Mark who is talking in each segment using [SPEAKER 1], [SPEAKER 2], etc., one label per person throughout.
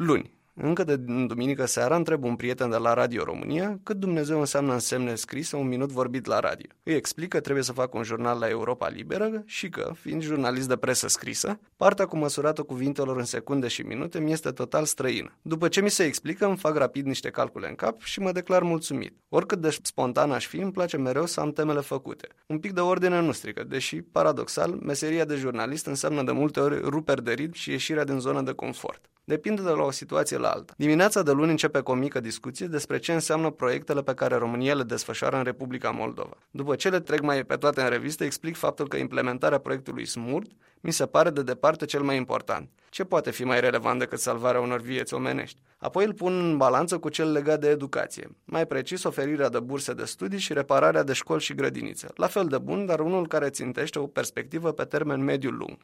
[SPEAKER 1] Luni. Încă de duminică seara întreb un prieten de la Radio România cât Dumnezeu înseamnă însemne scrise un minut vorbit la radio. Îi explic că trebuie să fac un jurnal la Europa Liberă și că, fiind jurnalist de presă scrisă, partea cu măsurată cuvintelor în secunde și minute mi este total străină. După ce mi se explică, îmi fac rapid niște calcule în cap și mă declar mulțumit. Oricât de spontan aș fi, îmi place mereu să am temele făcute. Un pic de ordine nu strică, deși, paradoxal, meseria de jurnalist înseamnă de multe ori ruperi de ritm și ieșirea din zona de confort. Depinde de la o situație la alta. Dimineața de luni începe cu o mică discuție despre ce înseamnă proiectele pe care România le desfășoară în Republica Moldova. După ce le trec mai pe toate în revistă, explic faptul că implementarea proiectului SMURD mi se pare de departe cel mai important. Ce poate fi mai relevant decât salvarea unor vieți omenești? Apoi îl pun în balanță cu cel legat de educație. Mai precis, oferirea de burse de studii și repararea de școli și grădinițe. La fel de bun, dar unul care țintește o perspectivă pe termen mediu-lung.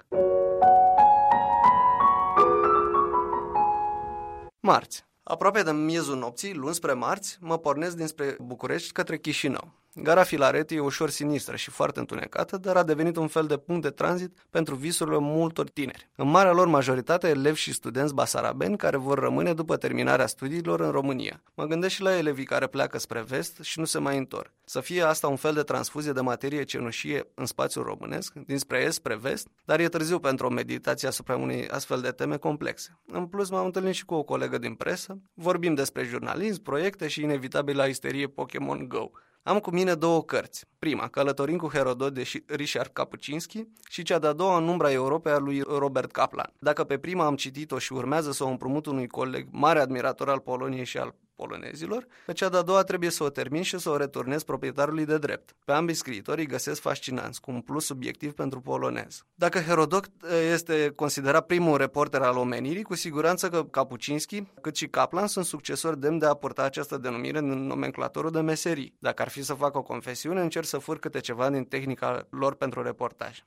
[SPEAKER 1] Marți. Aproape de miezul nopții, luni spre marți, mă pornesc dinspre București către Chișinău. Gara Filaret e ușor sinistră și foarte întunecată, dar a devenit un fel de punct de tranzit pentru visurile multor tineri. În marea lor majoritate, elevi și studenți basarabeni care vor rămâne după terminarea studiilor în România. Mă gândesc și la elevii care pleacă spre vest și nu se mai întorc. Să fie asta un fel de transfuzie de materie cenușie în spațiul românesc, dinspre est spre vest, dar e târziu pentru o meditație asupra unei astfel de teme complexe. În plus, m-am întâlnit și cu o colegă din presă, vorbim despre jurnalism, proiecte și inevitabilă isterie Pokémon Go. Am cu mine două cărți. Prima, Călătorind cu Herodot de Richard Kapuscinski și cea de-a doua, În umbra Europei a lui Robert Kaplan. Dacă pe prima am citit-o și urmează să o împrumut unui coleg mare admirator al Poloniei și al polonezilor, pe cea de-a doua trebuie să o termin și să o returnez proprietarului de drept. Pe ambii scriitori îi găsesc fascinanți, cu un plus subiectiv pentru polonez. Dacă Herodot este considerat primul reporter al omenirii, cu siguranță că Kapuscinski, cât și Kaplan, sunt succesori demni de a purta această denumire în nomenclatorul de meserii. Dacă ar fi să fac o confesiune, încerc să fur câte ceva din tehnica lor pentru reportaj.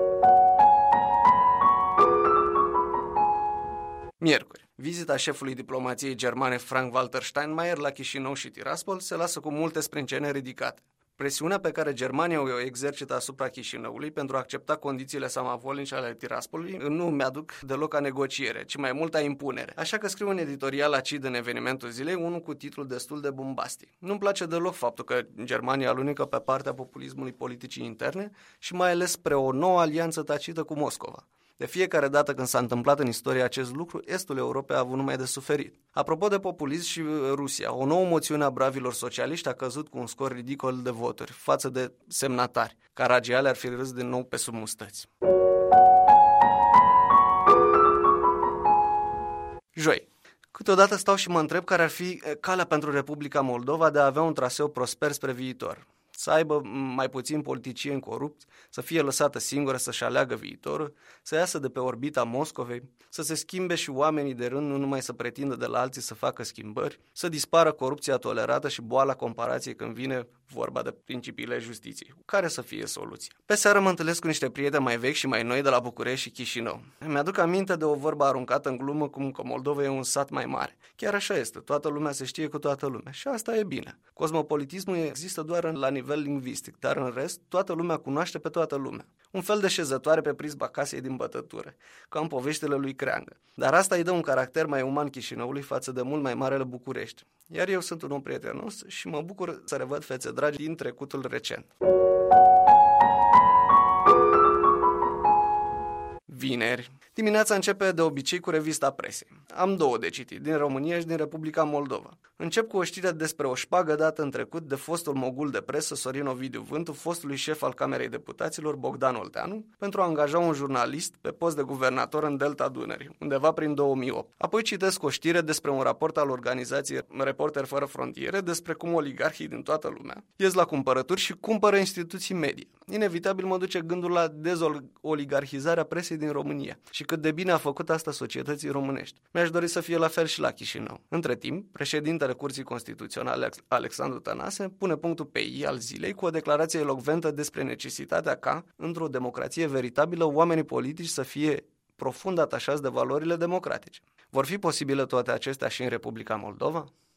[SPEAKER 1] Miercuri. Vizita șefului diplomației germane Frank-Walter Steinmeier la Chișinău și Tiraspol se lasă cu multe sprâncene ridicate. Presiunea pe care Germania o exercită asupra Chișinăului pentru a accepta condițiile samavolnice ale Tiraspolului nu mi-aduc deloc a negociere, ci mai mult a impunere. Așa că scriu un editorial acid în evenimentul zilei, unul cu titlul destul de bombastic. Nu-mi place deloc faptul că Germania alunecă pe partea populismului politicii interne și mai ales spre o nouă alianță tacită cu Moscova. De fiecare dată când s-a întâmplat în istorie acest lucru, estul Europei a avut numai de suferit. Apropo de populism și Rusia, o nouă moțiune a bravilor socialiști a căzut cu un scor ridicol de voturi față de semnatari. Caragiale ar fi râs din nou pe sub mustăți. Joi. Câteodată stau și mă întreb care ar fi calea pentru Republica Moldova de a avea un traseu prosper spre viitor. Să aibă mai puțin politicieni corupți, să fie lăsată singură să-și aleagă viitorul, să iasă de pe orbita Moscovei, să se schimbe și oamenii de rând, nu numai să pretindă de la alții să facă schimbări, să dispară corupția tolerată și boala comparației când vine vorba de principiile justiției. Care să fie soluția? Pe seară mă întâlnesc cu niște prieteni mai vechi și mai noi de la București și Chișinău. Mi-aduc aminte de o vorbă aruncată în glumă cum că Moldova e un sat mai mare. Chiar așa este, toată lumea se știe cu toată lumea și asta e bine. Cosmopolitismul există doar la nivel lingvistic, dar în rest toată lumea cunoaște pe toată lumea. Un fel de șezătoare pe prisma casei din bătătură, ca în poveștile lui Creangă. Dar asta îi dă un caracter mai uman Chișinăului față de mult mai marele București. Iar eu sunt un om prietenos și mă bucur să revăd fețe dragi din trecutul recent. Vineri. Dimineața începe de obicei cu revista presei. Am două de citit, din România și din Republica Moldova. Încep cu o știre despre o șpagă dată în trecut de fostul mogul de presă Sorin Ovidiu Vântu, fostului șef al Camerei Deputaților Bogdan Olteanu, pentru a angaja un jurnalist pe post de guvernator în Delta Dunării, undeva prin 2008. Apoi citesc o știre despre un raport al organizației Reporteri Fără Frontiere despre cum oligarhii din toată lumea ies la cumpărături și cumpără instituții medie. Inevitabil mă duce gândul la dezoligarhizarea presei din România și cât de bine a făcut asta societății românești. Mi-aș dori să fie la fel și la Chișinău. Între timp, președintele Curții Constituționale Alexandru Tănase pune punctul pe I al zilei cu o declarație elocventă despre necesitatea ca, într-o democrație veritabilă, oamenii politici să fie profund atașați de valorile democratice. Vor fi posibile toate acestea și în Republica Moldova?